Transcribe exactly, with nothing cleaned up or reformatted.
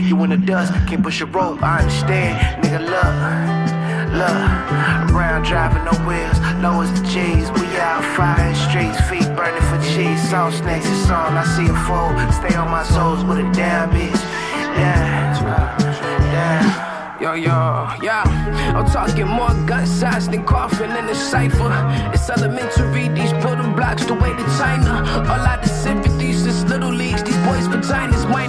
You in the dust, can't push a rope, I understand. Nigga, look, look, around driving no wheels, low as the G's. We out fire streets, feet burning for cheese. Salt snakes, it's on, I see a fool. Stay on my soles with a damn bitch. Yeah, damn. Yo, yo, yeah, I'm talking more gunshots than coughing in the cypher. It's elementary, these building blocks the way to China. All out of sympathies, just little leagues, these boys' vaginas might